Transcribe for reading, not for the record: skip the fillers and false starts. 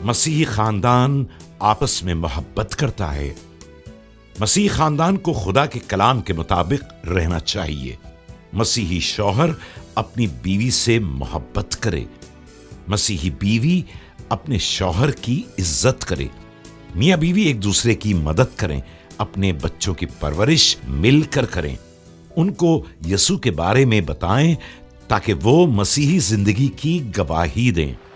मसीही खानदान आपस में मोहब्बत करता है। मसीही खानदान को खुदा के कलाम के मुताबिक रहना चाहिए। मसीही शौहर अपनी बीवी से मोहब्बत करे। मसीही बीवी अपने शौहर की इज्जत करे। मियाँ बीवी एक दूसरे की मदद करें। अपने बच्चों की परवरिश मिलकर करें। उनको यीशु के बारे में बताएं ताकि वो मसीही जिंदगी की गवाही दें।